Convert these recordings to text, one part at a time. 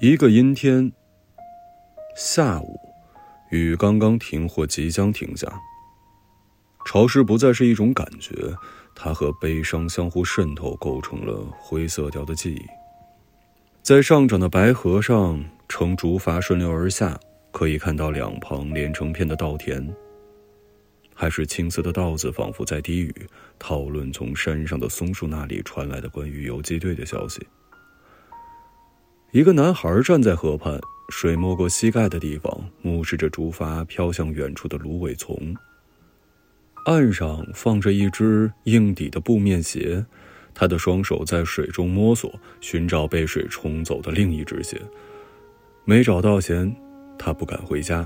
一个阴天下午，雨刚刚停或即将停下，潮湿不再是一种感觉，它和悲伤相互渗透，构成了灰色调的记忆。在上涨的白河上，乘竹筏顺流而下，可以看到两旁连成片的稻田，还是青色的稻子仿佛在低语，讨论从山上的松树那里传来的关于游击队的消息。一个男孩站在河畔，水没过膝盖的地方，目视着竹筏飘向远处的芦苇丛。岸上放着一只硬底的布面鞋，他的双手在水中摸索，寻找被水冲走的另一只鞋。没找到前，他不敢回家。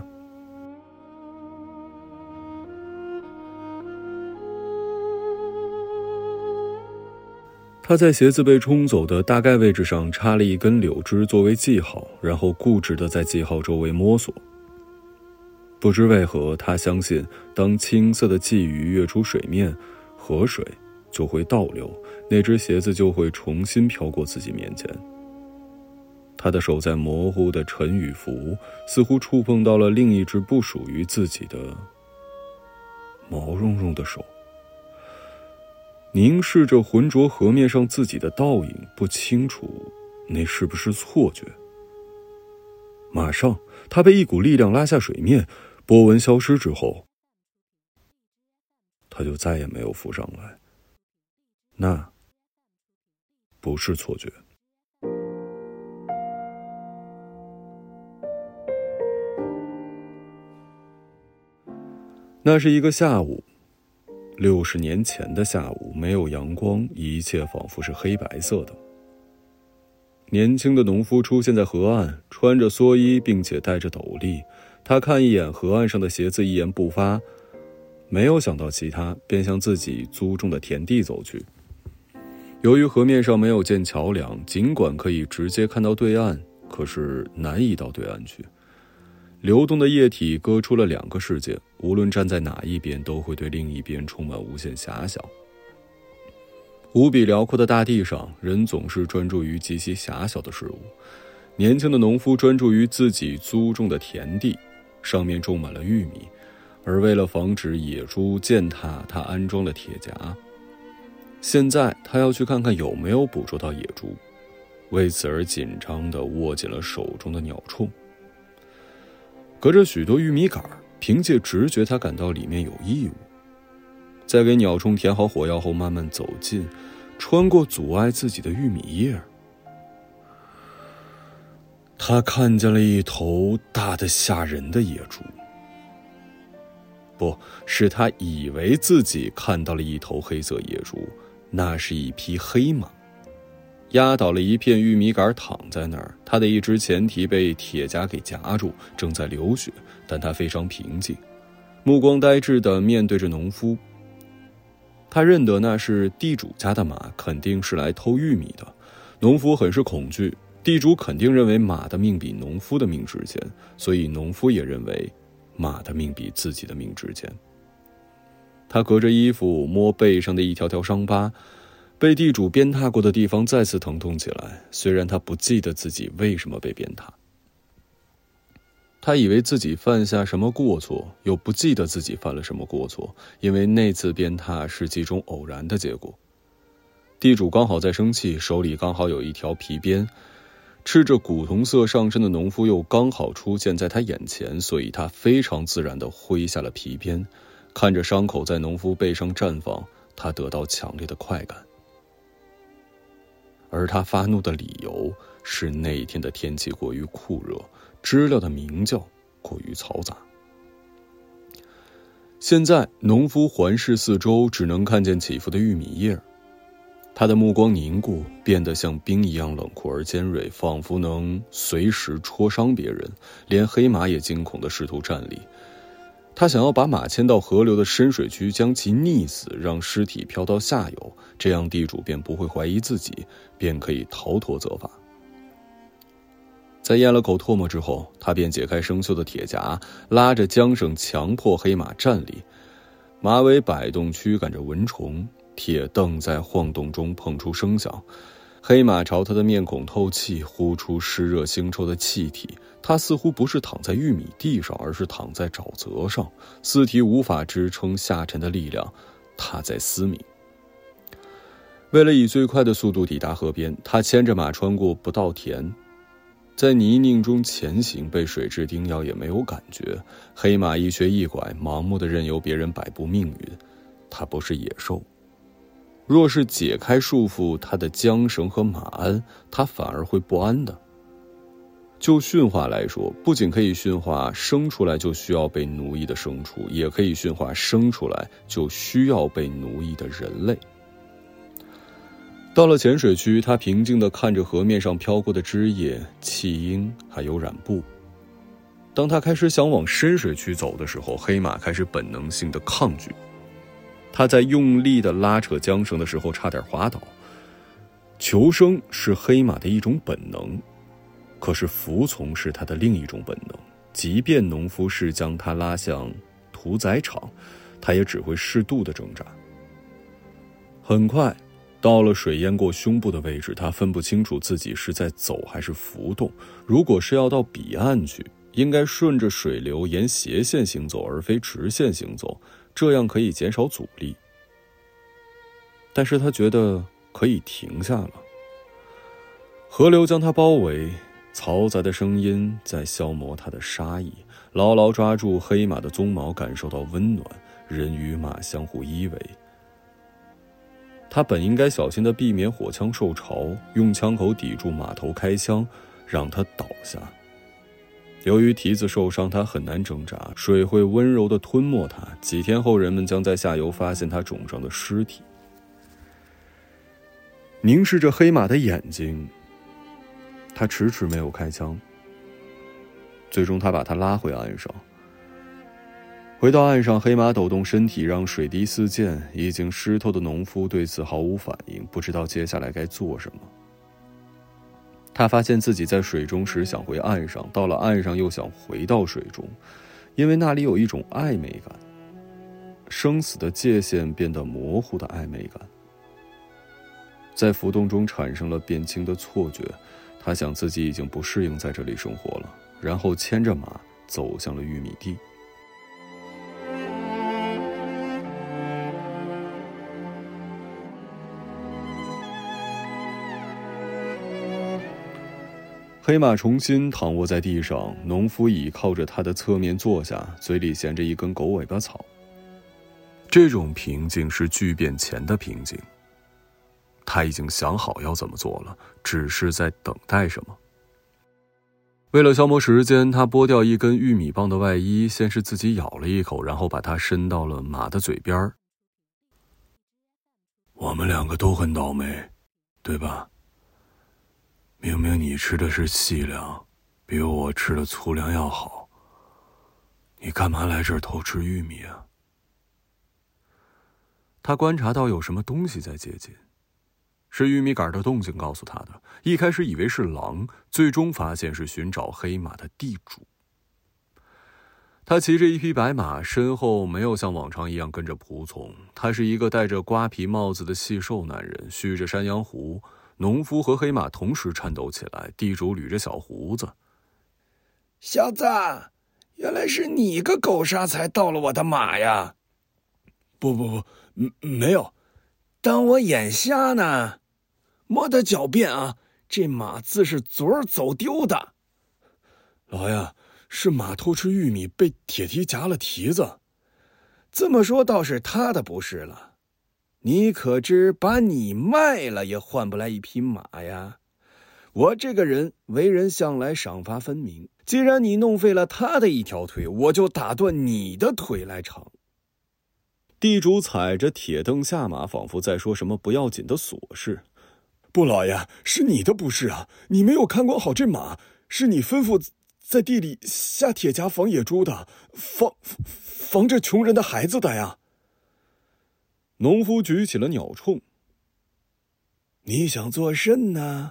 他在鞋子被冲走的大概位置上插了一根柳枝作为记号，然后固执地在记号周围摸索。不知为何，他相信当青色的鲫鱼跃出水面，河水就会倒流，那只鞋子就会重新飘过自己面前。他的手在模糊的沉与浮，似乎触碰到了另一只不属于自己的毛茸茸的手。凝视着浑浊河面上自己的倒影，不清楚那是不是错觉。马上他被一股力量拉下水面，波纹消失之后，他就再也没有浮上来。那不是错觉。那是一个下午，60年前的下午，没有阳光，一切仿佛是黑白色的。年轻的农夫出现在河岸，穿着蓑衣并且戴着斗笠。他看一眼河岸上的鞋子，一言不发，没有想到其他，便向自己租种的田地走去。由于河面上没有建桥梁，尽管可以直接看到对岸，可是难以到对岸去。流动的液体割出了两个世界，无论站在哪一边，都会对另一边充满无限遐想。无比辽阔的大地上，人总是专注于极其狭小的事物。年轻的农夫专注于自己租种的田地，上面种满了玉米，而为了防止野猪践踏，他安装了铁夹。现在他要去看看有没有捕捉到野猪，为此而紧张地握紧了手中的鸟铳。隔着许多玉米杆，凭借直觉他感到里面有异物。在给鸟铳填好火药后，慢慢走近，穿过阻碍自己的玉米叶，他看见了一头大得吓人的野猪。不是，他以为自己看到了一头黑色野猪，那是一匹黑马，压倒了一片玉米杆躺在那儿。他的一只前蹄被铁夹给夹住，正在流血，但他非常平静，目光呆滞地面对着农夫。他认得那是地主家的马，肯定是来偷玉米的。农夫很是恐惧，地主肯定认为马的命比农夫的命值钱，所以农夫也认为马的命比自己的命值钱。他隔着衣服摸背上的一条条伤疤，被地主鞭挞过的地方再次疼痛起来，虽然他不记得自己为什么被鞭挞。他以为自己犯下什么过错，又不记得自己犯了什么过错，因为那次鞭挞是几种偶然的结果。地主刚好在生气，手里刚好有一条皮鞭，赤着古铜色上身的农夫又刚好出现在他眼前，所以他非常自然地挥下了皮鞭。看着伤口在农夫背上绽放，他得到强烈的快感。而他发怒的理由是那天的天气过于酷热，知了的鸣叫过于嘈杂。现在农夫环视四周，只能看见起伏的玉米叶，他的目光凝固，变得像冰一样冷酷而尖锐，仿佛能随时戳伤别人。连黑马也惊恐地试图站立，他想要把马牵到河流的深水区，将其溺死，让尸体飘到下游，这样地主便不会怀疑自己，便可以逃脱责罚。在咽了口唾沫之后，他便解开生锈的铁夹，拉着缰绳强迫黑马站立。马尾摆动驱赶着蚊虫，铁凳在晃动中碰出声响， 黑马朝他的面孔透气，呼出湿热腥臭的气体。他似乎不是躺在玉米地上，而是躺在沼泽上，四蹄无法支撑下沉的力量，他在嘶鸣。为了以最快的速度抵达河边，他牵着马穿过不稻田，在泥泞中前行，被水蛭叮咬也没有感觉。黑马一瘸一拐，盲目的任由别人摆布命运。他不是野兽，若是解开束缚他的缰绳和马鞍，他反而会不安的。就驯化来说，不仅可以驯化生出来就需要被奴役的牲畜，也可以驯化生出来就需要被奴役的人类。到了浅水区，他平静地看着河面上飘过的枝叶、弃婴还有染布。当他开始想往深水区走的时候，黑马开始本能性的抗拒。他在用力地拉扯缰绳的时候差点滑倒。求生是黑马的一种本能，可是服从是他的另一种本能。即便农夫是将他拉向屠宰场，他也只会适度的挣扎。很快到了水淹过胸部的位置，他分不清楚自己是在走还是浮动。如果是要到彼岸去，应该顺着水流沿斜线行走，而非直线行走，这样可以减少阻力。但是他觉得可以停下了。河流将他包围，嘈杂的声音在消磨他的杀意。牢牢抓住黑马的鬃毛，感受到温暖，人与马相互依偎。他本应该小心地避免火枪受潮，用枪口抵住马头开枪，让他倒下。由于蹄子受伤，他很难挣扎，水会温柔地吞没他。几天后，人们将在下游发现他冢上的尸体。凝视着黑马的眼睛，他迟迟没有开枪。最终他把他拉回岸上。回到岸上，黑马抖动身体，让水滴四溅。已经湿透的农夫对此毫无反应，不知道接下来该做什么。他发现自己在水中时想回岸上，到了岸上又想回到水中，因为那里有一种暧昧感，生死的界限变得模糊的暧昧感。在浮动中产生了变轻的错觉，他想自己已经不适应在这里生活了，然后牵着马走向了玉米地。黑马重新躺卧在地上，农夫倚靠着他的侧面坐下，嘴里衔着一根狗尾巴草。这种平静是巨变前的平静。他已经想好要怎么做了，只是在等待什么。为了消磨时间，他剥掉一根玉米棒的外衣，先是自己咬了一口，然后把它伸到了马的嘴边。我们两个都很倒霉，对吧？明明你吃的是细粮，比我吃的粗粮要好，你干嘛来这儿偷吃玉米啊？他观察到有什么东西在接近，是玉米杆的动静告诉他的。一开始以为是狼，最终发现是寻找黑马的地主。他骑着一匹白马，身后没有像往常一样跟着仆从。他是一个戴着瓜皮帽子的细瘦男人，蓄着山羊胡。农夫和黑马同时颤抖起来，地主捋着小胡子。 小子，原来是你个狗杀才盗了我的马呀！不，没有，当我眼瞎呢？莫得狡辩啊！这马自是昨儿走丢的。老爷，是马偷吃玉米被铁蹄夹了蹄子。这么说倒是他的不是了。你可知把你卖了也换不来一匹马呀？我这个人为人向来赏罚分明，既然你弄废了他的一条腿，我就打断你的腿来偿。 地主踩着铁凳下马，仿佛在说什么不要紧的琐事。 不，老爷，是你的不是啊！你没有看管好这马，是你吩咐在地里下铁夹防野猪的，防着穷人的孩子的呀。 农夫举起了鸟铳。 你想做甚呢？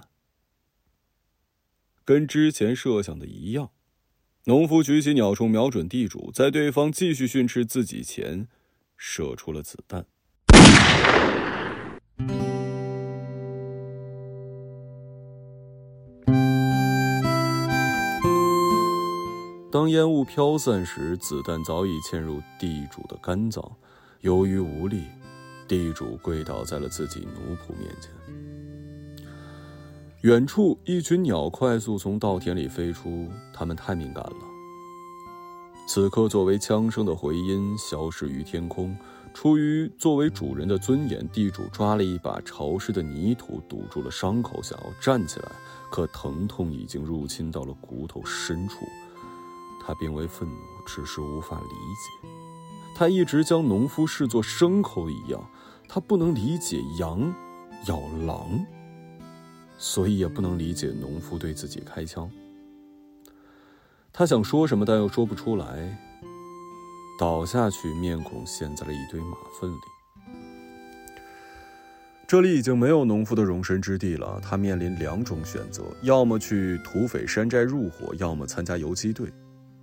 跟之前设想的一样，农夫举起鸟铳瞄准地主，在对方继续训斥自己前射出了子弹。 当烟雾飘散时，子弹早已嵌入地主的肝脏，由于无力，地主跪倒在了自己奴仆面前。远处一群鸟快速从稻田里飞出，它们太敏感了。此刻作为枪声的回音消失于天空，出于作为主人的尊严，地主抓了一把潮湿的泥土堵住了伤口，想要站起来，可疼痛已经入侵到了骨头深处。他并未愤怒，只是无法理解。他一直将农夫视作牲口一样，他不能理解羊咬狼，所以也不能理解农夫对自己开枪。他想说什么，但又说不出来，倒下去，面孔陷在了一堆马粪里。这里已经没有农夫的容身之地了，他面临两种选择，要么去土匪山寨入伙，要么参加游击队。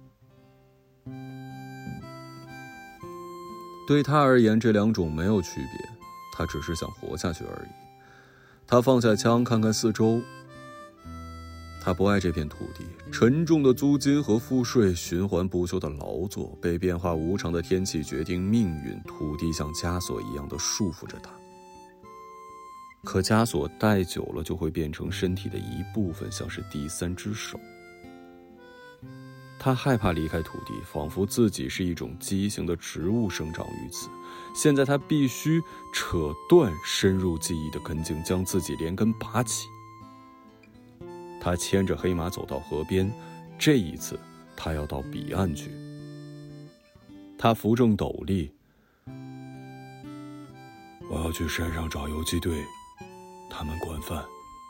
对他而言，这两种没有区别，他只是想活下去而已。他放下枪，看看四周。他不爱这片土地，沉重的租金和赋税，循环不休的劳作，被变化无常的天气决定命运，土地像枷锁一样的束缚着他。可枷锁戴久了就会变成身体的一部分，像是第三只手。他害怕离开土地，仿佛自己是一种畸形的植物生长于此。现在他必须扯断深入记忆的根茎，将自己连根拔起。他牵着黑马走到河边，这一次他要到彼岸去。他扶正斗笠，我要去山上找游击队，他们管饭。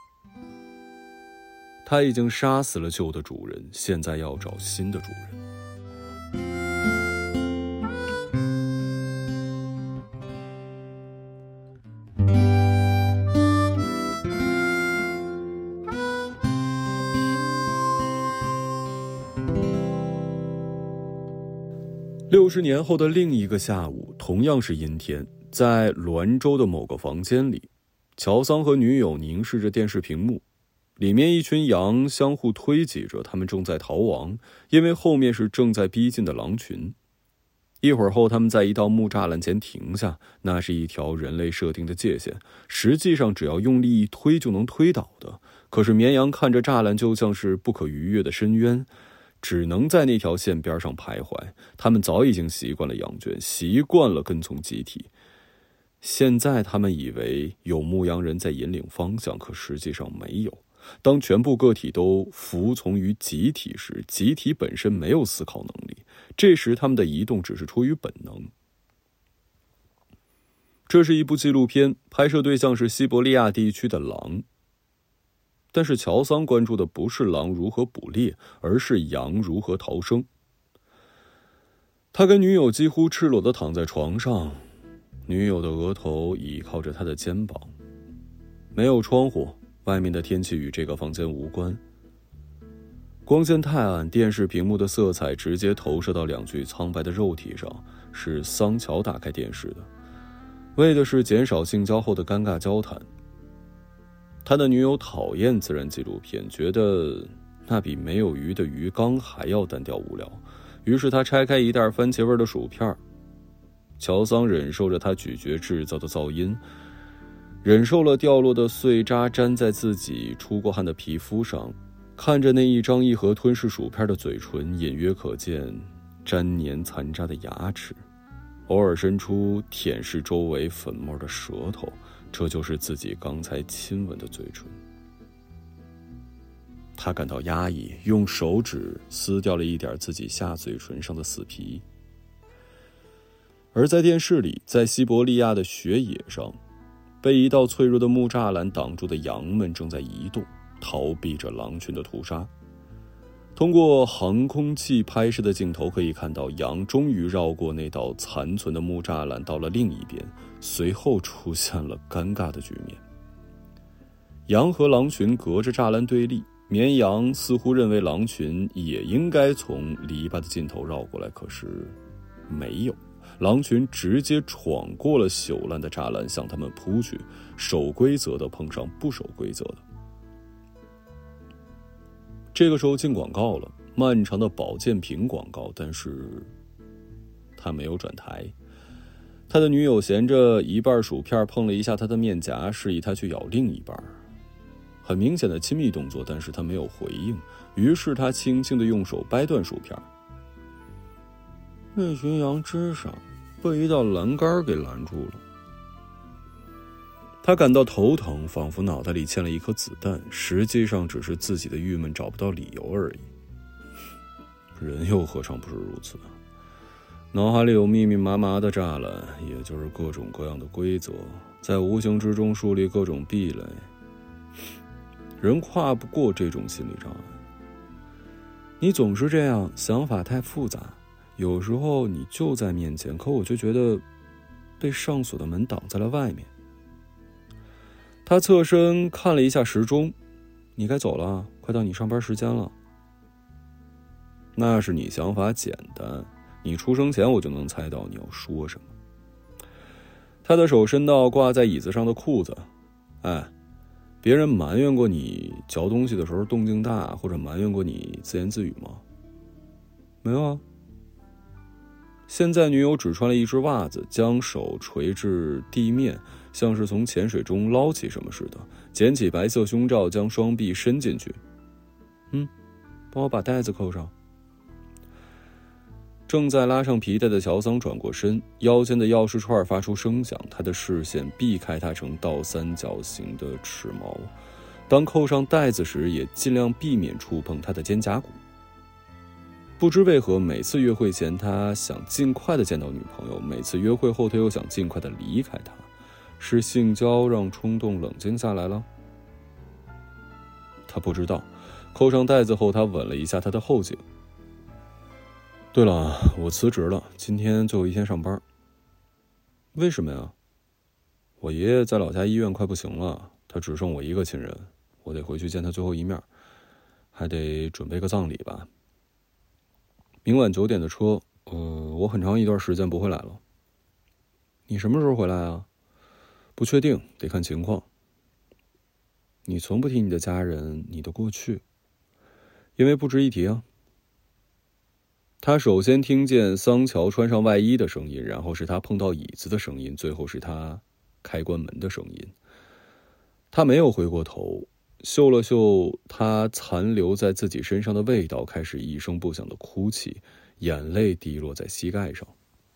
他已经杀死了旧的主人，现在要找新的主人。60年后的另一个下午，同样是阴天，在滦州的某个房间里，乔桑和女友凝视着电视屏幕，里面一群羊相互推挤着，他们正在逃亡，因为后面是正在逼近的狼群。一会儿后，他们在一道木栅栏前停下，那是一条人类设定的界限，实际上只要用力一推就能推倒的。可是绵羊看着栅栏就像是不可逾越的深渊，只能在那条线边上徘徊。他们早已经习惯了羊圈，习惯了跟从集体。现在他们以为有牧羊人在引领方向，可实际上没有。当全部个体都服从于集体时，集体本身没有思考能力，这时他们的移动只是出于本能。这是一部纪录片，拍摄对象是西伯利亚地区的狼。但是乔桑关注的不是狼如何捕猎，而是羊如何逃生。他跟女友几乎赤裸地躺在床上，女友的额头倚靠着他的肩膀。没有窗户，外面的天气与这个房间无关。光线太暗，电视屏幕的色彩直接投射到两具苍白的肉体上，是桑乔打开电视的，为的是减少性交后的尴尬交谈。他的女友讨厌自然纪录片，觉得那比没有鱼的鱼缸还要单调无聊，于是他拆开一袋番茄味的薯片。乔桑忍受着他咀嚼制造的噪音，忍受了掉落的碎渣粘在自己出过汗的皮肤上，看着那一张一合吞噬薯片的嘴唇，隐约可见沾黏残渣的牙齿，偶尔伸出舔舐周围粉末的舌头，这就是自己刚才亲吻的嘴唇。他感到压抑，用手指撕掉了一点自己下嘴唇上的死皮。而在电视里，在西伯利亚的雪野上，被一道脆弱的木栅栏挡住的羊们正在移动，逃避着狼群的屠杀。通过航空器拍摄的镜头可以看到，羊终于绕过那道残存的木栅栏到了另一边，随后出现了尴尬的局面。羊和狼群隔着栅栏对立，绵羊似乎认为狼群也应该从篱笆的尽头绕过来，可是没有，狼群直接闯过了朽烂的栅栏向他们扑去，守规则的碰上不守规则的。这个时候进广告了， 漫长的保健品广告，但是他没有转台。他的女友衔着一半薯片碰了一下他的面颊，示意他去咬另一半。很明显的亲密动作，但是他没有回应，于是他轻轻地用手掰断薯片。那群羊枝上被一道栏杆给拦住了。他感到头疼，仿佛脑袋里嵌了一颗子弹，实际上只是自己的郁闷找不到理由而已。人又何尝不是如此？脑海里有密密麻麻的栅栏，也就是各种各样的规则，在无形之中树立各种壁垒。人跨不过这种心理障碍。你总是这样，想法太复杂，有时候你就在面前，可我却觉得被上锁的门挡在了外面。他侧身看了一下时钟，你该走了，快到你上班时间了。那是你想法简单，你出生前我就能猜到你要说什么。他的手伸到挂在椅子上的裤子，别人埋怨过你嚼东西的时候动静大，或者埋怨过你自言自语吗？没有啊。现在女友只穿了一只袜子，将手垂至地面，像是从浅水中捞起什么似的，捡起白色胸罩，将双臂伸进去。帮我把带子扣上。正在拉上皮带的乔桑转过身，腰间的钥匙串发出声响，他的视线避开他呈倒三角形的齿毛，当扣上带子时也尽量避免触碰他的肩胛骨。不知为何，每次约会前他想尽快的见到女朋友，每次约会后他又想尽快的离开她。是性交让冲动冷静下来了？他不知道。扣上带子后，他吻了一下她的后颈。对了，我辞职了，今天最后一天上班。为什么呀？我爷爷在老家医院快不行了，他只剩我一个亲人，我得回去见他最后一面，还得准备个葬礼吧。明晚9点的车，我很长一段时间不会来了。你什么时候回来啊？不确定，得看情况。你从不提你的家人，你的过去，因为不值一提啊。他首先听见桑乔穿上外衣的声音，然后是他碰到椅子的声音，最后是他开关门的声音。他没有回过头，嗅了嗅他残留在自己身上的味道，开始一声不响的哭泣，眼泪滴落在膝盖上。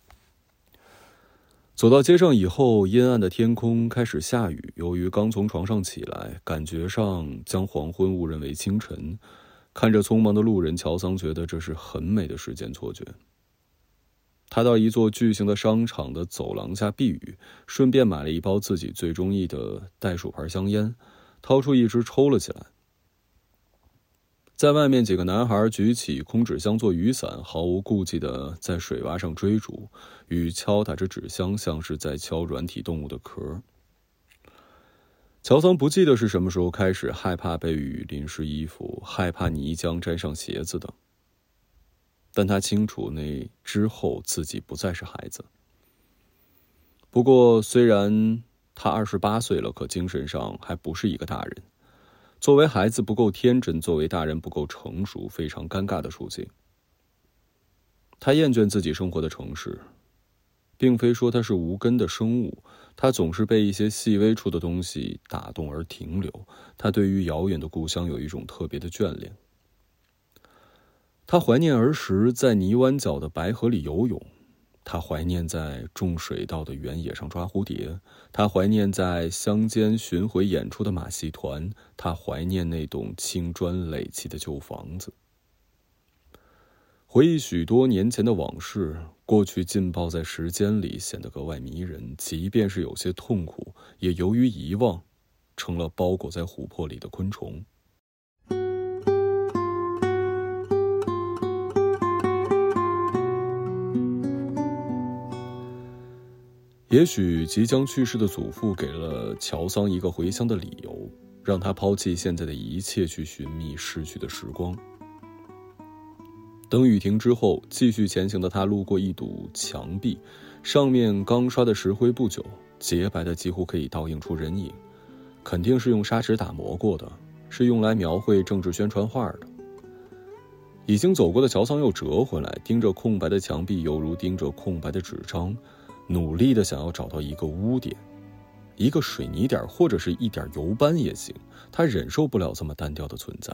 走到街上以后，阴暗的天空开始下雨，由于刚从床上起来，感觉上将黄昏误认为清晨。看着匆忙的路人，乔桑觉得这是很美的时间错觉。他到一座巨型的商场的走廊下避雨，顺便买了一包自己最中意的袋鼠牌香烟，掏出一支抽了起来。在外面，几个男孩举起空纸箱做雨伞，毫无顾忌地在水洼上追逐，雨敲打着纸箱，像是在敲软体动物的壳。乔桑不记得是什么时候开始害怕被雨淋湿衣服，害怕泥浆沾上鞋子的，但他清楚那之后自己不再是孩子。不过虽然他28岁了，可精神上还不是一个大人。作为孩子不够天真，作为大人不够成熟，非常尴尬的处境。他厌倦自己生活的城市，并非说他是无根的生物，他总是被一些细微处的东西打动而停留。他对于遥远的故乡有一种特别的眷恋。他怀念儿时在泥湾角的白河里游泳，他怀念在种水稻的原野上抓蝴蝶，他怀念在乡间巡回演出的马戏团，他怀念那栋青砖垒砌的旧房子。回忆许多年前的往事，过去浸泡在时间里，显得格外迷人，即便是有些痛苦，也由于遗忘，成了包裹在琥珀里的昆虫。也许即将去世的祖父给了乔桑一个回乡的理由，让他抛弃现在的一切，去寻觅逝去的时光。等雨停之后，继续前行的他路过一堵墙壁，上面刚刷的石灰不久，洁白的几乎可以倒映出人影，肯定是用砂纸打磨过的，是用来描绘政治宣传画的。 已经走过的乔桑又折回来，盯着空白的墙壁，犹如盯着空白的纸张，努力地想要找到一个污点，一个水泥点或者是一点油斑也行，他忍受不了这么单调的存在。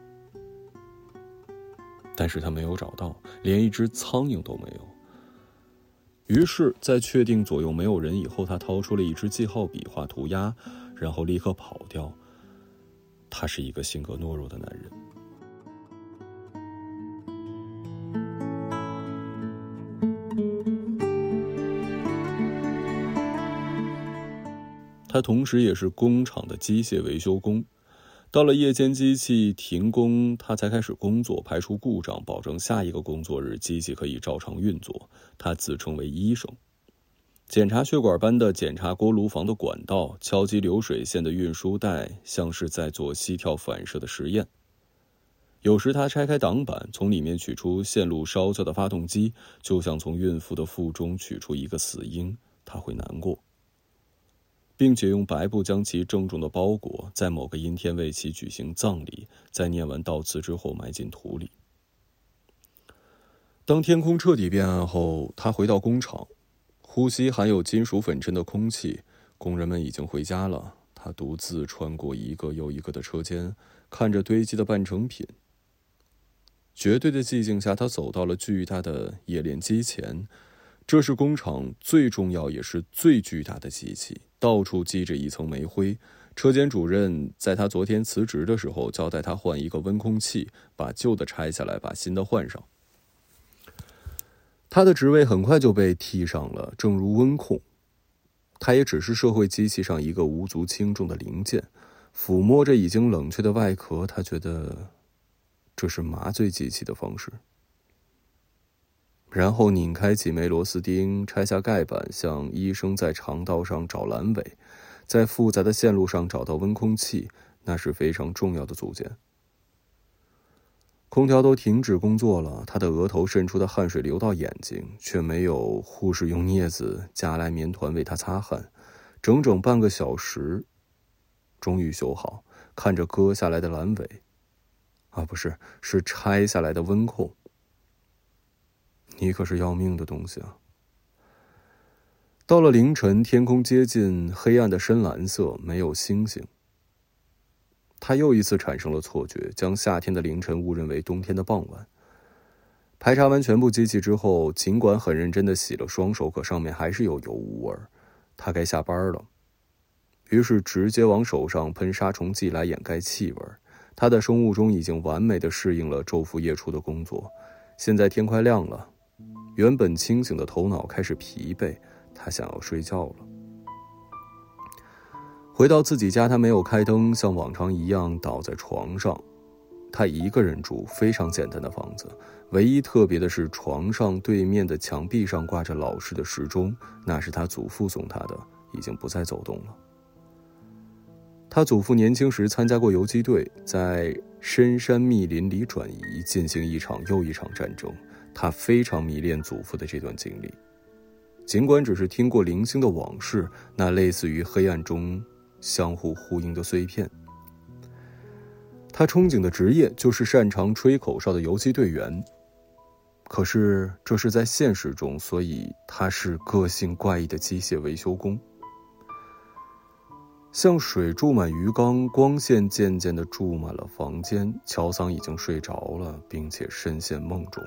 但是他没有找到，连一只苍蝇都没有。于是在确定左右没有人以后，他掏出了一支记号笔画涂鸦，然后立刻跑掉。他是一个性格懦弱的男人。他同时也是工厂的机械维修工。到了夜间机器停工，他才开始工作，排除故障，保证下一个工作日机器可以照常运作。他自称为医生，检查血管般的检查锅炉房的管道，敲击流水线的运输带，像是在做膝跳反射的实验。有时他拆开挡板，从里面取出线路烧焦的发动机，就像从孕妇的腹中取出一个死婴，他会难过，并且用白布将其郑重地包裹，在某个阴天为其举行葬礼，在念完悼词之后埋进土里。当天空彻底变暗后，他回到工厂，呼吸含有金属粉尘的空气，工人们已经回家了。他独自穿过一个又一个的车间，看着堆积的半成品。绝对的寂静下，他走到了巨大的冶炼机前。这是工厂最重要也是最巨大的机器，到处积着一层煤灰。车间主任在他昨天辞职的时候交代他换一个温空气，把旧的拆下来，把新的换上。他的职位很快就被替上了，正如温控。他也只是社会机器上一个无足轻重的零件。抚摸着已经冷却的外壳，他觉得这是麻醉机器的方式。然后拧开几枚螺丝钉，拆下盖板，像医生在肠道上找阑尾，在复杂的线路上找到温空气，那是非常重要的组件。空调都停止工作了，他的额头渗出的汗水流到眼睛，却没有护士用镊子夹来棉团为他擦汗。整整半个小时，终于修好，看着割下来的阑尾，不是，是拆下来的温控。你可是要命的东西啊！到了凌晨，天空接近黑暗的深蓝色，没有星星。他又一次产生了错觉，将夏天的凌晨误认为冬天的傍晚。排查完全部机器之后，尽管很认真地洗了双手，可上面还是有油污味。他该下班了，于是直接往手上喷杀虫剂来掩盖气味。他的生物钟已经完美地适应了昼伏夜出的工作。现在天快亮了，原本清醒的头脑开始疲惫，他想要睡觉了。回到自己家，他没有开灯，像往常一样倒在床上。他一个人住，非常简单的房子，唯一特别的是床上对面的墙壁上挂着老式的时钟，那是他祖父送他的，已经不再走动了。他祖父年轻时参加过游击队，在深山密林里转移，进行一场又一场战争。他非常迷恋祖父的这段经历，尽管只是听过零星的往事，那类似于黑暗中相互呼应的碎片。他憧憬的职业就是擅长吹口哨的游击队员，可是这是在现实中，所以他是个性怪异的机械维修工。像水注满鱼缸，光线渐渐地注满了房间。乔桑已经睡着了，并且深陷梦中。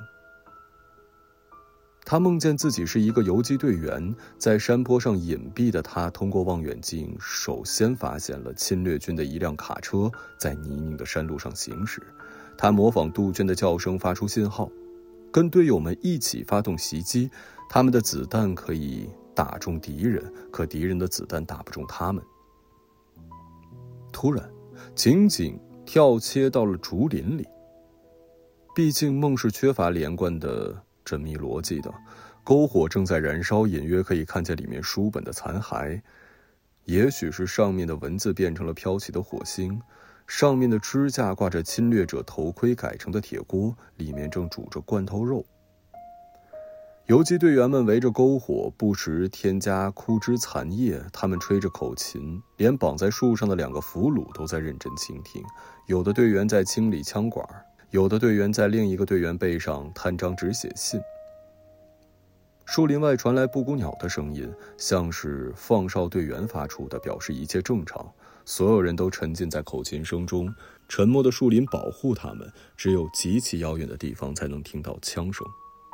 他梦见自己是一个游击队员，在山坡上隐蔽的他通过望远镜首先发现了侵略军的一辆卡车在泥泞的山路上行驶。他模仿杜鹃的叫声发出信号，跟队友们一起发动袭击。他们的子弹可以打中敌人，可敌人的子弹打不中他们。突然，情景跳切到了竹林里。毕竟梦是缺乏连贯的缜密逻辑的，篝火正在燃烧，隐约可以看见里面书本的残骸。也许是上面的文字变成了飘起的火星，上面的支架挂着侵略者头盔改成的铁锅，里面正煮着罐头肉。游击队员们围着篝火，不时添加枯枝残叶，他们吹着口琴，连绑在树上的2个俘虏都在认真倾听。有的队员在清理枪管， 有的队员在另一个队员背上摊张纸写信。树林外传来布谷鸟的声音，像是放哨队员发出的，表示一切正常。所有人都沉浸在口琴声中，沉默的树林保护他们，只有极其遥远的地方才能听到枪声。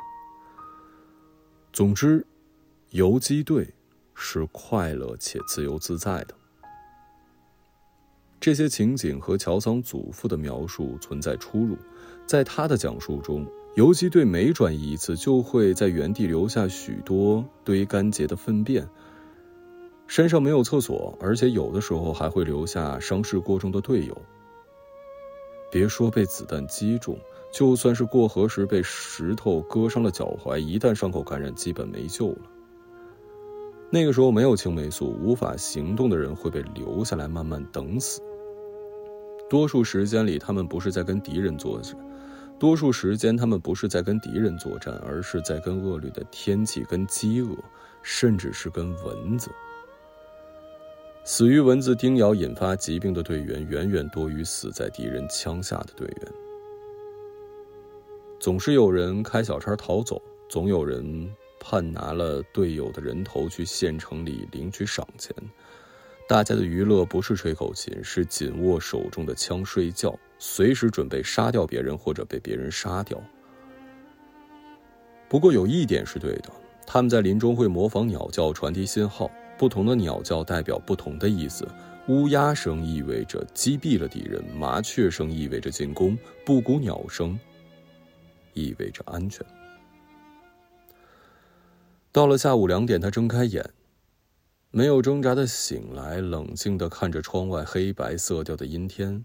总之，游击队是快乐且自由自在的。这些情景和乔桑祖父的描述存在出入。在他的讲述中，游击队每转移一次就会在原地留下许多堆干结的粪便。山上没有厕所，而且有的时候还会留下伤势过重的队友。别说被子弹击中，就算是过河时被石头割伤了脚踝，一旦伤口感染，基本没救了。那个时候没有青霉素，无法行动的人会被留下来慢慢等死。多数时间里，他们不是在跟敌人作战，而是在跟恶劣的天气、跟饥饿，甚至是跟蚊子。死于蚊子叮咬引发疾病的队员远远多于死在敌人枪下的队员。总是有人开小差逃走，总有人盼拿了队友的人头去县城里领取赏钱。大家的娱乐不是吹口琴，是紧握手中的枪睡觉，随时准备杀掉别人或者被别人杀掉。不过有一点是对的，他们在林中会模仿鸟叫传递信号，不同的鸟叫代表不同的意思。乌鸦声意味着击毙了敌人，麻雀声意味着进攻，布谷鸟声意味着安全。到了下午2点，他睁开眼，没有挣扎的醒来，冷静地看着窗外黑白色调的阴天。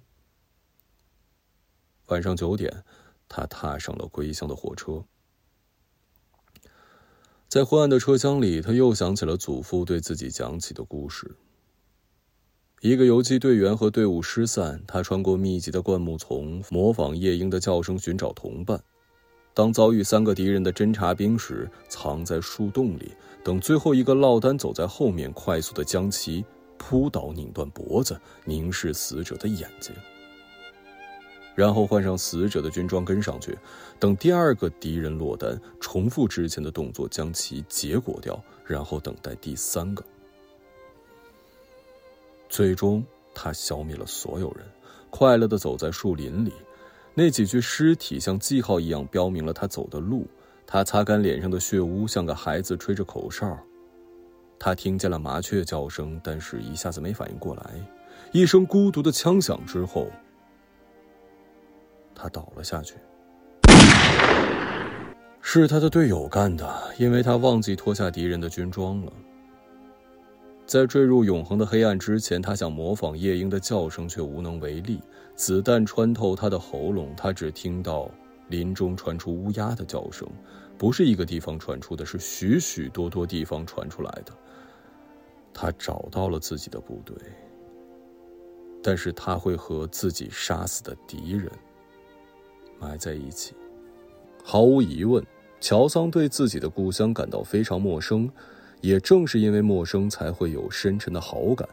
晚上9点，他踏上了归乡的火车。在昏暗的车厢里，他又想起了祖父对自己讲起的故事。一个游击队员和队伍失散，他穿过密集的灌木丛，模仿夜莺的叫声寻找同伴。当遭遇3个敌人的侦察兵时，藏在树洞里，等最后一个落单走在后面，快速地将其扑倒，拧断脖子，凝视死者的眼睛，然后换上死者的军装跟上去，等第2个敌人落单，重复之前的动作将其结果掉，然后等待第3个。最终他消灭了所有人，快乐地走在树林里。那几具尸体像记号一样标明了他走的路，他擦干脸上的血污，像个孩子吹着口哨。他听见了麻雀叫声，但是一下子没反应过来。一声孤独的枪响之后，他倒了下去。是他的队友干的，因为他忘记脱下敌人的军装了。在坠入永恒的黑暗之前，他想模仿夜莺的叫声，却无能为力。子弹穿透他的喉咙，他只听到林中传出乌鸦的叫声，不是一个地方传出的，是许许多多地方传出来的。他找到了自己的部队，但是他会和自己杀死的敌人埋在一起。毫无疑问，乔桑对自己的故乡感到非常陌生，也正是因为陌生，才会有深沉的好感。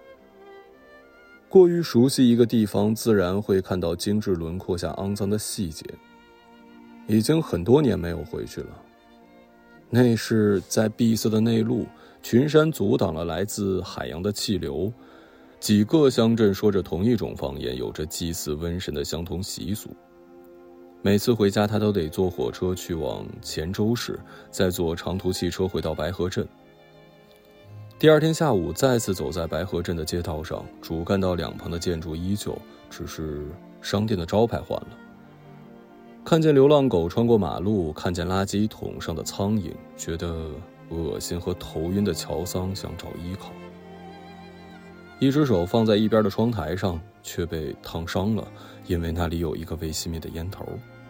过于熟悉一个地方，自然会看到精致轮廓下肮脏的细节。已经很多年没有回去了，那是在闭塞的内陆，群山阻挡了来自海洋的气流。几个乡镇说着同一种方言，有着祭祀瘟神的相同习俗。每次回家，他都得坐火车去往黔州市，再坐长途汽车回到白河镇。第2天下午，再次走在白河镇的街道上，主干道2旁的建筑依旧，只是商店的招牌换了。看见流浪狗穿过马路，看见垃圾桶上的苍蝇，觉得恶心和头晕的乔桑想找依靠。一只手放在一边的窗台上，却被烫伤了，因为那里有一个未熄灭的烟头。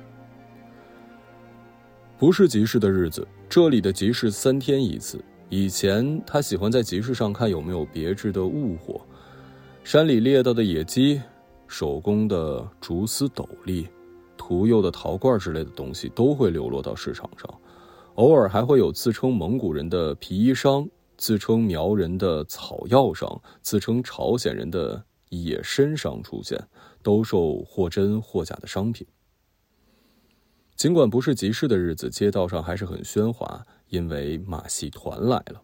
不是集市的日子，这里的集市3天一次。以前他喜欢在集市上看有没有别致的物货，山里猎到的野鸡，手工的竹丝斗笠，涂釉的陶罐之类的东西都会流落到市场上。偶尔还会有自称蒙古人的皮衣商，自称苗人的草药商，自称朝鲜人的野参商出现，兜售或真或假的商品。 尽管不是集市的日子，街道上还是很喧哗，因为马戏团来了。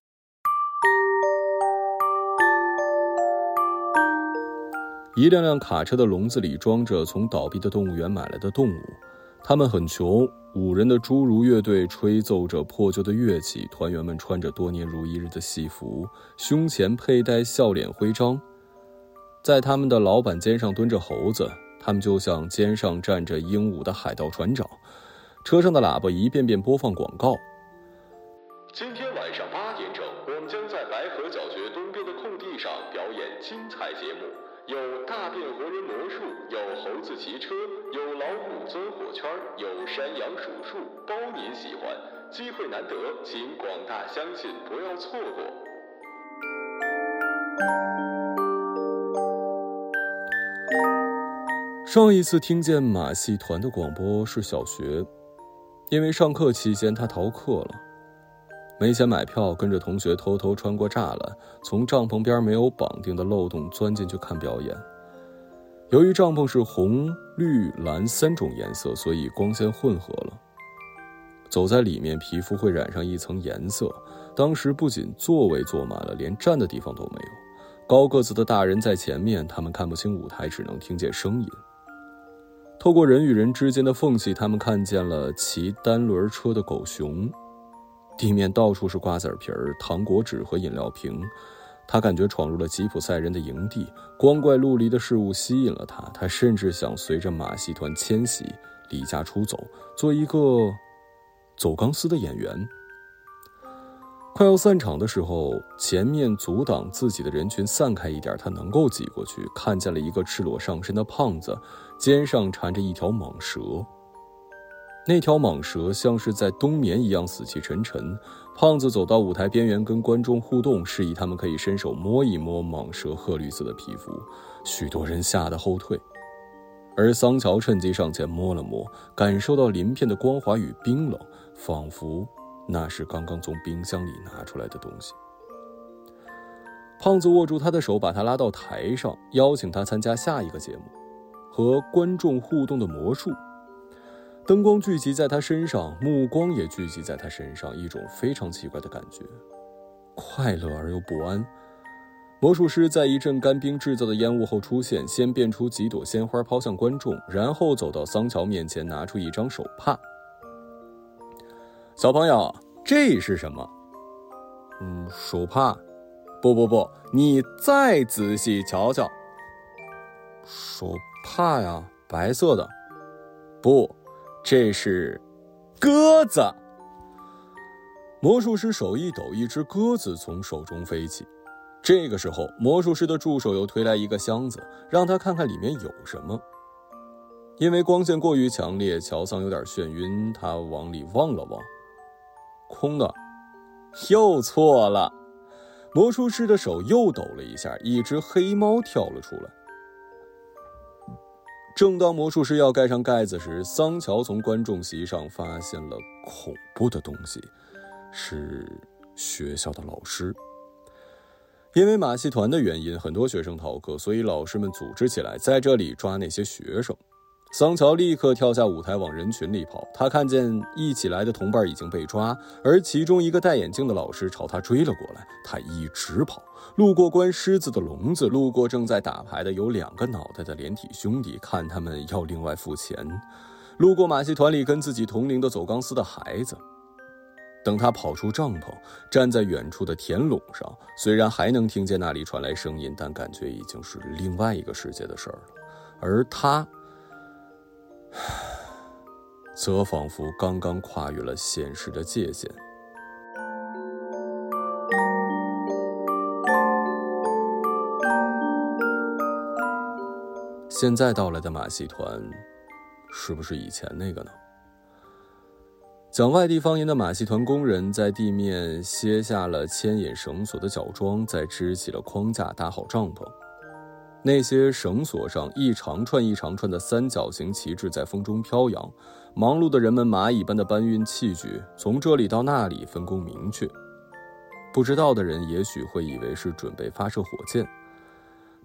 一辆辆卡车的笼子里装着从倒闭的动物园买来的动物，他们很穷，5人的侏儒乐队吹奏着破旧的乐器，团员们穿着多年如一日的戏服，胸前佩戴笑脸徽章。在他们的老板肩上蹲着猴子，他们就像肩上站着鹦鹉的海盗船长。车上的喇叭一遍遍播放广告。 今天晚上8点整，我们将在白河小学东边的空地上表演精彩节目，有大变活人魔术，有猴子骑车，有老虎钻火圈，有山羊数数，包您喜欢。机会难得，请广大乡亲不要错过。 上一次听见马戏团的广播是小学，因为上课期间他逃课了，没钱买票，跟着同学偷偷穿过栅栏，从帐篷边没有绑定的漏洞钻进去看表演。由于帐篷是红、绿、蓝3种颜色，所以光线混合了，走在里面皮肤会染上一层颜色。当时不仅座位坐满了，连站的地方都没有。高个子的大人在前面，他们看不清舞台，只能听见声音。透过人与人之间的缝隙，他们看见了骑单轮车的狗熊。地面到处是瓜子皮儿、糖果纸和饮料瓶。他感觉闯入了吉普赛人的营地，光怪陆离的事物吸引了他，他甚至想随着马戏团迁徙，离家出走，做一个走钢丝的演员。快要散场的时候，前面阻挡自己的人群散开一点，他能够挤过去，看见了一个赤裸上身的胖子，肩上缠着一条蟒蛇。那条蟒蛇像是在冬眠一样死气沉沉。胖子走到舞台边缘跟观众互动，示意他们可以伸手摸一摸蟒蛇褐绿色的皮肤。许多人吓得后退，而桑乔趁机上前摸了摸，感受到鳞片的光滑与冰冷，仿佛那是刚刚从冰箱里拿出来的东西。胖子握住他的手，把他拉到台上，邀请他参加下一个节目，和观众互动的魔术。灯光聚集在他身上，目光也聚集在他身上，一种非常奇怪的感觉，快乐而又不安。魔术师在一阵干冰制造的烟雾后出现，先变出几朵鲜花抛向观众，然后走到桑乔面前，拿出一张手帕。小朋友，这是什么？手帕。不，你再仔细瞧瞧。手帕呀，白色的。不，这是鸽子。魔术师手一抖，一只鸽子从手中飞起。这个时候，魔术师的助手又推来一个箱子，让他看看里面有什么。因为光线过于强烈，乔桑有点眩晕，他往里望了望，空的。又错了。魔术师的手又抖了一下，一只黑猫跳了出来。正当魔术师要盖上盖子时，桑乔从观众席上发现了恐怖的东西，是学校的老师。因为马戏团的原因，很多学生逃课，所以老师们组织起来在这里抓那些学生。桑乔立刻跳下舞台往人群里跑，他看见一起来的同伴已经被抓，而其中一个戴眼镜的老师朝他追了过来。他一直跑，路过关狮子的笼子，路过正在打牌的有2个脑袋的连体兄弟，看他们要另外付钱，路过马戏团里跟自己同龄的走钢丝的孩子。等他跑出帐篷，站在远处的田垄上，虽然还能听见那里传来声音，但感觉已经是另外一个世界的事儿了。而他则仿佛刚刚跨越了现实的界限。现在到来的马戏团，是不是以前那个呢？讲外地方言的马戏团工人在地面歇下了牵引绳索的脚桩，再支起了框架，搭好帐篷。那些绳索上一长串一长串的3角形旗帜在风中飘扬，忙碌的人们蚂蚁般的搬运器具，从这里到那里，分工明确。不知道的人也许会以为是准备发射火箭。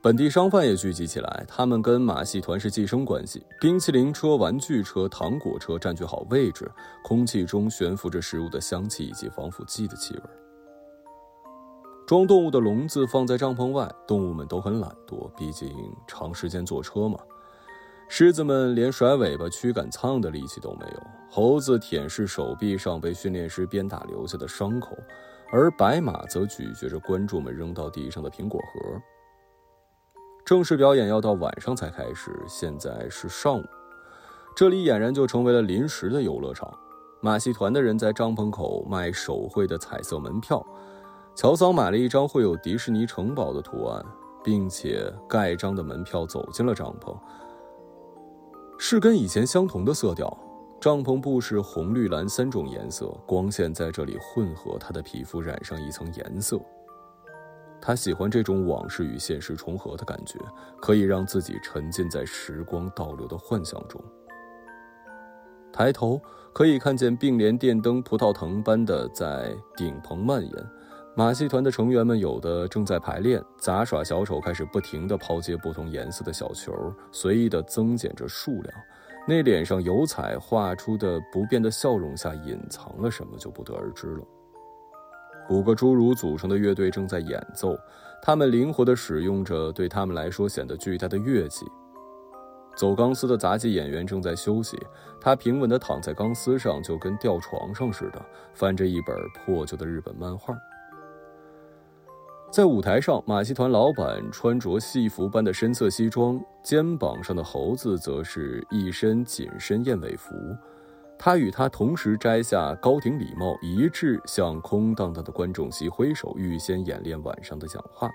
本地商贩也聚集起来，他们跟马戏团是寄生关系。冰淇淋车、玩具车、糖果车占据好位置，空气中悬浮着食物的香气以及防腐剂的气味。装动物的笼子放在帐篷外，动物们都很懒惰，毕竟长时间坐车嘛。狮子们连甩尾巴驱赶苍蝇的力气都没有，猴子舔舐手臂上被训练师鞭打留下的伤口，而白马则咀嚼着观众们扔到地上的苹果核。正式表演要到晚上才开始，现在是上午，这里俨然就成为了临时的游乐场。马戏团的人在帐篷口卖手绘的彩色门票，乔桑买了一张绘有迪士尼城堡的图案，并且盖章的门票走进了帐篷。是跟以前相同的色调，帐篷布是红、绿、蓝3种颜色，光线在这里混合，他的皮肤染上一层颜色。他喜欢这种往事与现实重合的感觉，可以让自己沉浸在时光倒流的幻想中。抬头可以看见并联电灯葡萄藤般的在顶棚蔓延，马戏团的成员们有的正在排练，杂耍小丑开始不停地抛接不同颜色的小球，随意地增减着数量。那脸上油彩画出的不变的笑容下隐藏了什么就不得而知了。5个侏儒组成的乐队正在演奏，他们灵活地使用着对他们来说显得巨大的乐器。走钢丝的杂技演员正在休息，他平稳地躺在钢丝上，就跟吊床上似的，翻着一本破旧的日本漫画。在舞台上，马戏团老板穿着戏服般的深色西装，肩膀上的猴子则是一身紧身燕尾服。他与他同时摘下高顶礼帽，一致向空荡荡的观众席挥手，预先演练晚上的讲话。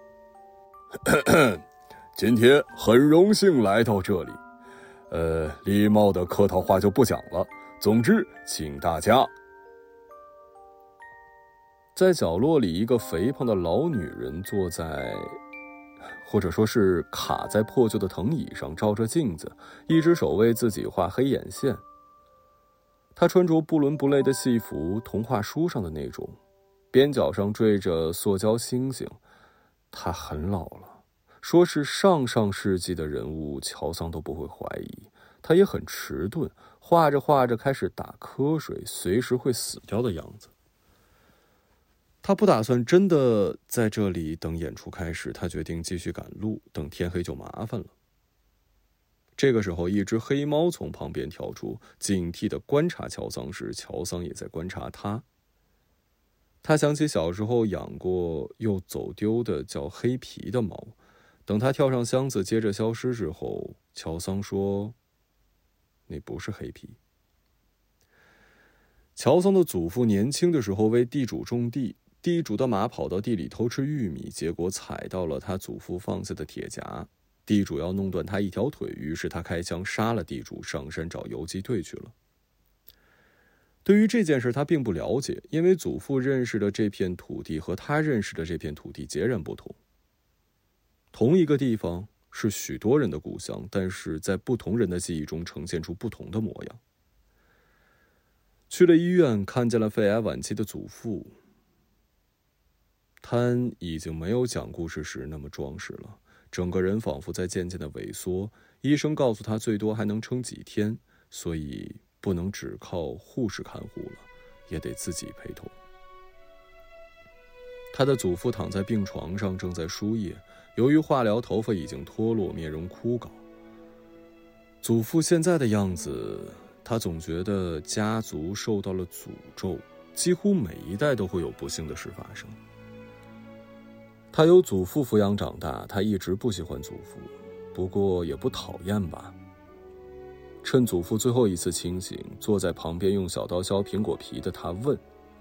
今天很荣幸来到这里，礼貌的客套话就不讲了。总之，请大家。 在角落里，一个肥胖的老女人坐在，或者说是卡在破旧的藤椅上，照着镜子，一只手为自己画黑眼线。她穿着不伦不类的戏服，童话书上的那种，边角上缀着塑胶星星。她很老了，说是上世纪的人物，乔桑都不会怀疑。她也很迟钝，画着画着开始打瞌睡，随时会死掉的样子。他不打算真的在这里等演出开始，他决定继续赶路，等天黑就麻烦了。这个时候，一只黑猫从旁边跳出，警惕地观察乔桑时，乔桑也在观察他。他想起小时候养过又走丢的叫黑皮的猫，等他跳上箱子接着消失之后，乔桑说：“那不是黑皮。”乔桑的祖父年轻的时候为地主种地，地主的马跑到地里偷吃玉米，结果踩到了他祖父放下的铁夹。地主要弄断他一条腿，于是他开枪杀了地主，上山找游击队去了。对于这件事他并不了解，因为祖父认识的这片土地和他认识的这片土地截然不同。同一个地方是许多人的故乡，但是在不同人的记忆中呈现出不同的模样。去了医院，看见了肺癌晚期的祖父。他已经没有讲故事时那么壮实了，整个人仿佛在渐渐的萎缩。医生告诉他最多还能撑几天，所以不能只靠护士看护了，也得自己陪同。他的祖父躺在病床上，正在输液，由于化疗，头发已经脱落，面容枯槁。祖父现在的样子，他总觉得家族受到了诅咒，几乎每一代都会有不幸的事发生。他由祖父抚养长大，他一直不喜欢祖父，不过也不讨厌吧。趁祖父最后一次清醒，坐在旁边用小刀削苹果皮的他问：“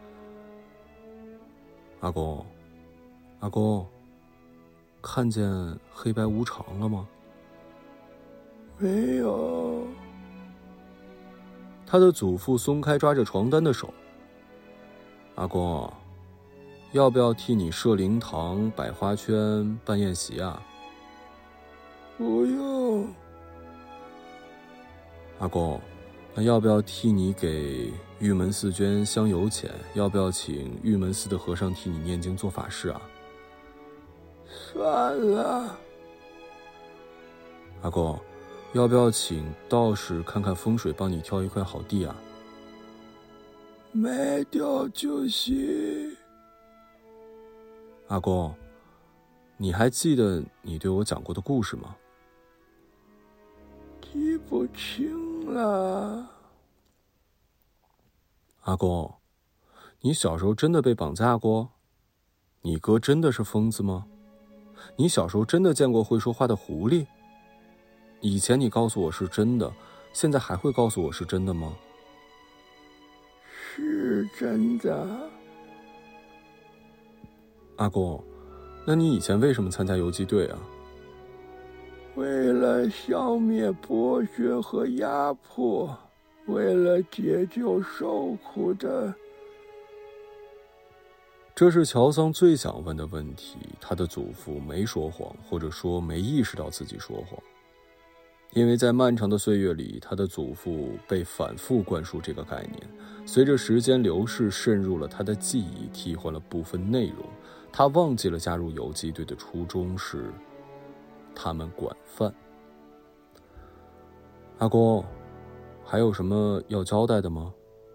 阿公，阿公，看见黑白无常了吗？”“ 没有。” 他的祖父松开抓着床单的手。“阿公，要不要替你设灵堂、摆花圈、办宴席啊？”“ 不用。”“ 阿公，那要不要替你给玉门寺捐香油钱？要不要请玉门寺的和尚替你念经做法事啊？”“ 算了。” 阿公，要不要请道士看看风水，帮你挑一块好地啊？ 卖掉就行。 阿公，你还记得你对我讲过的故事吗？ 记不清了。 阿公，你小时候真的被绑架过？你哥真的是疯子吗？你小时候真的见过会说话的狐狸？以前你告诉我是真的，现在还会告诉我是真的吗？ 是真的。 阿公，那你以前为什么参加游击队啊？ 为了消灭剥削和压迫，为了解救受苦的。 这是乔桑最想问的问题。他的祖父没说谎，或者说没意识到自己说谎，因为在漫长的岁月里，他的祖父被反复灌输这个概念，随着时间流逝，渗入了他的记忆，替换了部分内容。他忘记了加入游击队的初衷是他们管饭。阿公，还有什么要交代的吗？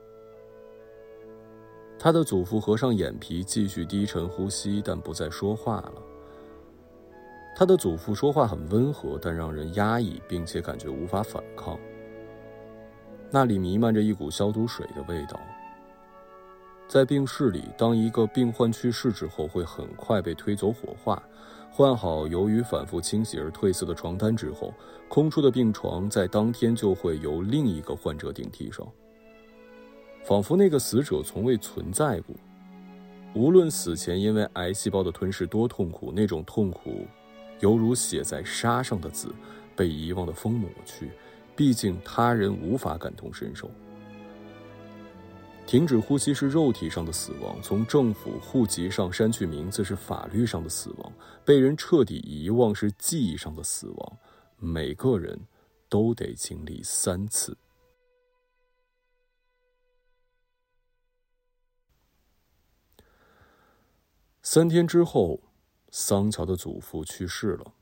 他的祖父合上眼皮，继续低沉呼吸，但不再说话了。他的祖父说话很温和，但让人压抑，并且感觉无法反抗。那里弥漫着一股消毒水的味道。在病室里，当一个病患去世之后，会很快被推走火化。换好由于反复清洗而褪色的床单之后，空出的病床在当天就会由另一个患者顶替上，仿佛那个死者从未存在过。无论死前因为癌细胞的吞噬多痛苦，那种痛苦犹如写在沙上的字，被遗忘的风抹去，毕竟他人无法感同身受。停止呼吸是肉体上的死亡，从政府户籍上删去名字是法律上的死亡，被人彻底遗忘是记忆上的死亡。每个人都得经历3次。3天之后，桑乔的祖父去世了。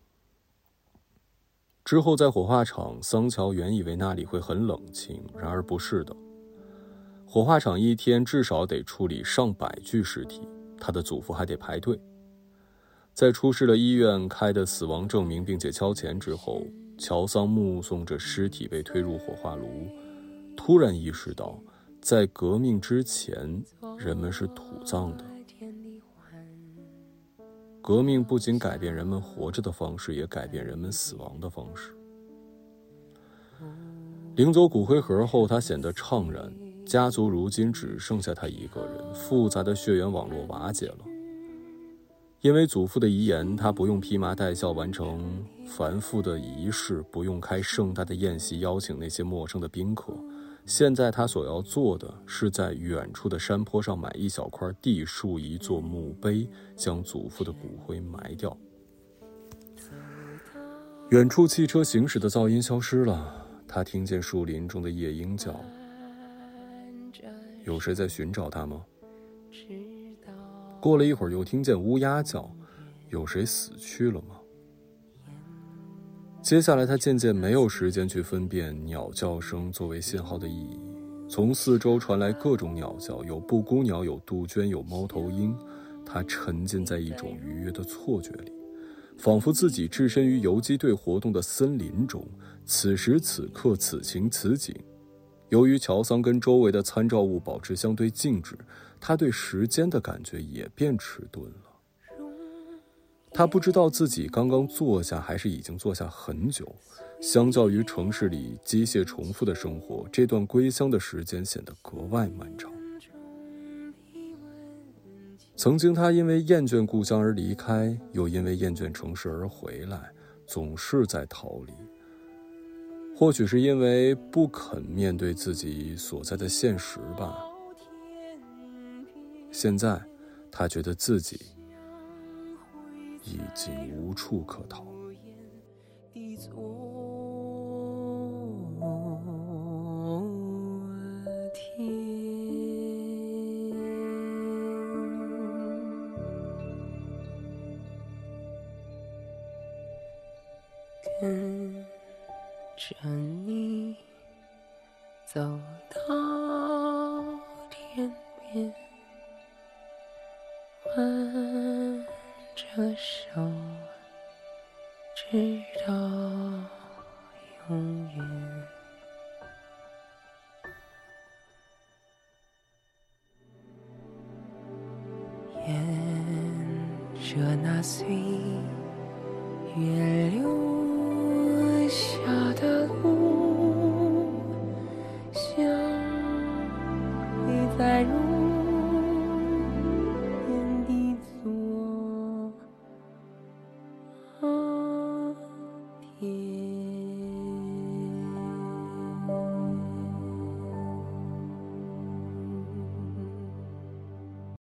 之后在火化场，桑乔原以为那里会很冷清，然而不是的。火化场一天至少得处理上百具尸体，他的祖父还得排队。在出示了医院开的死亡证明并且敲钱之后，乔桑目送着尸体被推入火化炉，突然意识到，在革命之前，人们是土葬的。革命不仅改变人们活着的方式，也改变人们死亡的方式。领走骨灰盒后，他显得怅然。家族如今只剩下他一个人，复杂的血缘网络瓦解了。因为祖父的遗言，他不用披麻戴孝完成繁复的仪式，不用开盛大的宴席邀请那些陌生的宾客。现在他所要做的是在远处的山坡上买一小块地，竖一座墓碑，将祖父的骨灰埋掉。远处汽车行驶的噪音消失了，他听见树林中的夜莺叫。有谁在寻找他吗？过了一会儿又听见乌鸦叫，有谁死去了吗？接下来他渐渐没有时间去分辨鸟叫声作为信号的意义。从四周传来各种鸟叫，有布谷鸟，有杜鹃，有猫头鹰。他沉浸在一种愉悦的错觉里，仿佛自己置身于游击队活动的森林中，此时此刻，此情此景。由于乔桑跟周围的参照物保持相对静止，他对时间的感觉也变迟钝了。他不知道自己刚刚坐下还是已经坐下很久。相较于城市里机械重复的生活，这段归乡的时间显得格外漫长。曾经他因为厌倦故乡而离开，又因为厌倦城市而回来，总是在逃离。或许是因为不肯面对自己所在的现实吧。现在他觉得自己已经无处可逃。 跟着你走到天边，挽着手，直到永远。沿着那岁月流下